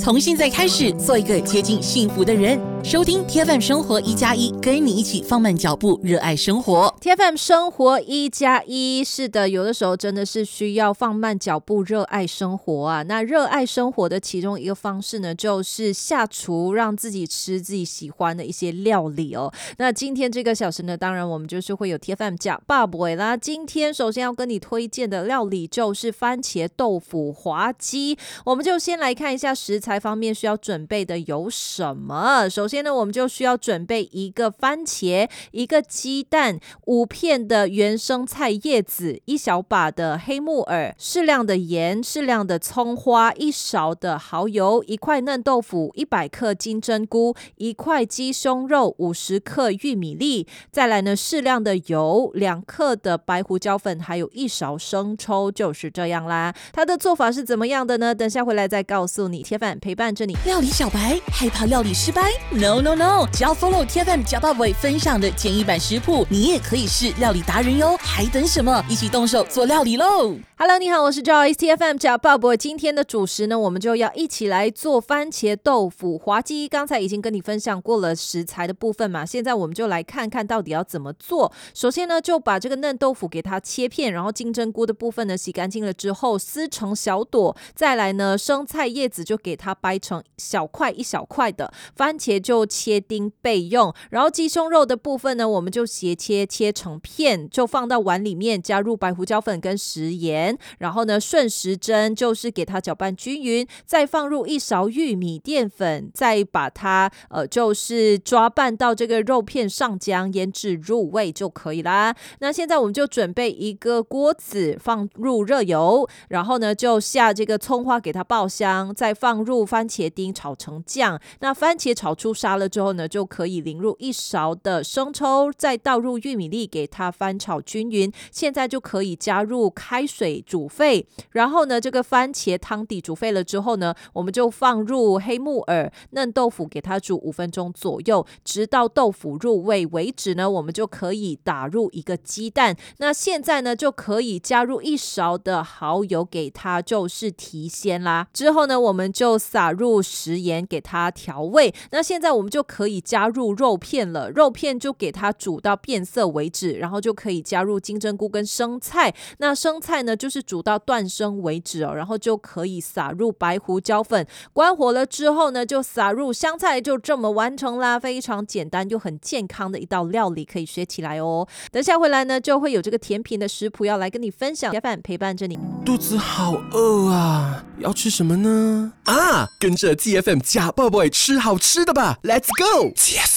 从现在开始做一个接近幸福的人。收听 TFM 生活1+1，跟你一起放慢脚步，热爱生活。 TFM 生活1+1，是的，有的时候真的是需要放慢脚步，热爱生活啊。那热爱生活的其中一个方式呢，就是下厨，让自己吃自己喜欢的一些料理哦。那今天这个小时呢，当然我们就是会有 TFM 假爸爸啦。今天首先要跟你推荐的料理就是番茄豆腐滑鸡。我们就先来看一下食材方面需要准备的有什么。首先呢，我们就需要准备一个番茄，一个鸡蛋，5片的原生菜叶子，1小把的黑木耳，适量的盐，适量的葱花，1勺的蚝油，1块嫩豆腐，100克金针菇，1块鸡胸肉，50克玉米粒，再来呢适量的油，2克的白胡椒粉，还有1勺生抽，就是这样啦。它的做法是怎么样的呢？等下回来再告诉你。铁粉陪伴着你。 料理小白害怕料理失败 ？No No No！ 只要 follow TFM 假爸爸分享的简易版食谱，你也可以是料理达人哟！还等什么？一起动手做料理喽 ！Hello， 你好，我是 Joyce。TFM 假爸爸，今天的主食呢，我们就要一起来做番茄豆腐滑鸡。刚才已经跟你分享过了食材的部分嘛，现在我们就来看看到底要怎么做。首先呢，就把这个嫩豆腐给它切片，然后金针菇的部分呢洗干净了之后撕成小朵，再来呢生菜叶子就给它掰成小块1小块的，番茄就切丁备用，然后鸡胸肉的部分呢，我们就斜切成片，就放到碗里面，加入白胡椒粉跟食盐，然后呢顺时针就是给它搅拌均匀，再放入1勺玉米淀粉，再把它就是抓拌到这个肉片上浆，腌制入味就可以啦。那现在我们就准备一个锅子，放入热油，然后呢就下这个葱花给它爆香，再放入番茄丁炒成酱。那番茄炒出沙了之后呢，就可以淋入1勺的生抽，再倒入玉米粒给它翻炒均匀。现在就可以加入开水煮沸，然后呢这个番茄汤底煮沸了之后呢，我们就放入黑木耳、嫩豆腐给它煮5分钟左右，直到豆腐入味为止呢，我们就可以打入一个鸡蛋。那现在呢就可以加入1勺的蚝油给它就是提鲜啦。之后呢我们就撒入食盐给它调味。那现在我们就可以加入肉片了，肉片就给它煮到变色为止，然后就可以加入金针菇跟生菜。那生菜呢就是煮到断生为止哦，然后就可以撒入白胡椒粉。关火了之后呢，就撒入香菜，就这么完成啦。非常简单又很健康的一道料理，可以学起来哦。等下回来呢，就会有这个甜品的食谱要来跟你分享。TFM 陪伴着你。 肚子好饿啊，要吃什么呢？跟着 TFM 假爸爸吃好吃的吧 ，Let's go！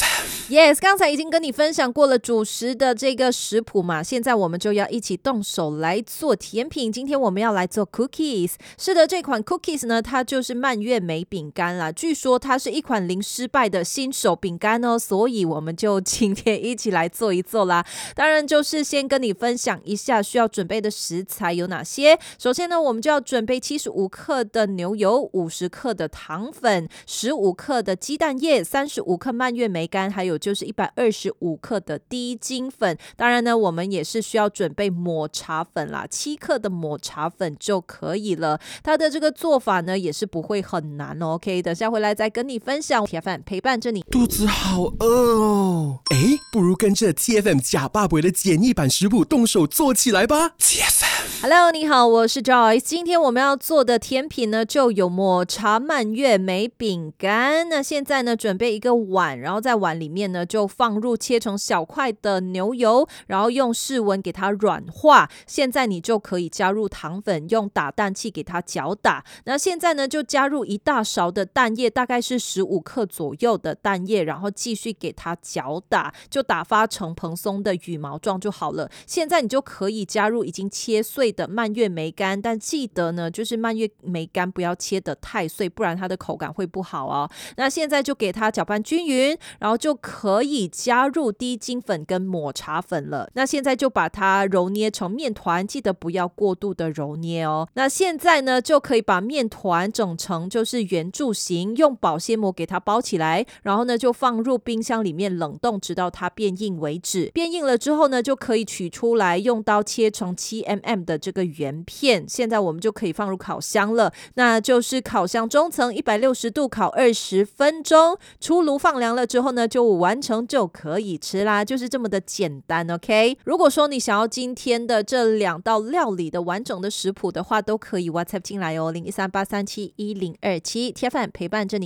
Yes， 刚才已经跟你分享过了主食的这个食谱嘛，现在我们就要一起动手来做甜品。今天我们要来做 cookies。是的，这款 cookies 呢，它就是蔓越莓饼干啦。据说它是一款零失败的新手饼干哦，所以我们就今天一起来做一做啦。当然就是先跟你分享一下需要准备的食材有哪些。首先呢，我们就要准备75克的牛油、50克的糖粉、15克的鸡蛋液、35克蔓越莓干，还有就是125克的低筋粉。当然呢，我们也是需要准备抹茶粉啦，7克的抹茶粉就可以了。它的这个做法呢，也是不会很难哦。OK， 等下回来再跟你分享。铁饭陪伴着你。 肚子好饿哦，不如跟着 TFM 假爸爸的简易版食谱动手做起来吧。 Hello， 你好，我是 Joyce。今天我们要做的甜品呢，就有抹茶蔓越莓饼干。那现在呢，准备一个碗，然后在碗里面呢，就放入切成小块的牛油，然后用室温给它软化。现在你就可以加入糖粉，用打蛋器给它搅打。那现在呢，就加入1大勺的蛋液，大概是15克左右的蛋液，然后继续给它搅打，就打发成蓬松的羽毛状就好了。现在你就可以加入已经切碎的蔓越莓干，但记得呢，就是蔓越莓干不要切得太碎，不然它的口感会不好哦。那现在就给它搅拌均匀，然后就可可以加入低筋粉跟抹茶粉了。那现在就把它揉捏成面团，记得不要过度的揉捏哦。那现在呢，就可以把面团整成就是圆柱形，用保鲜膜给它包起来，然后呢就放入冰箱里面冷冻，直到它变硬为止。变硬了之后呢，就可以取出来，用刀切成7mm 的这个圆片。现在我们就可以放入烤箱了，那就是烤箱中层160度烤20分钟，出炉放凉了之后呢，就完成就可以吃啦，就是这么的简单 OK。 如果说你想要今天的这2道料理的完整的食谱的话，都可以 WhatsApp 进来哦，0138371027 TFM 陪伴着你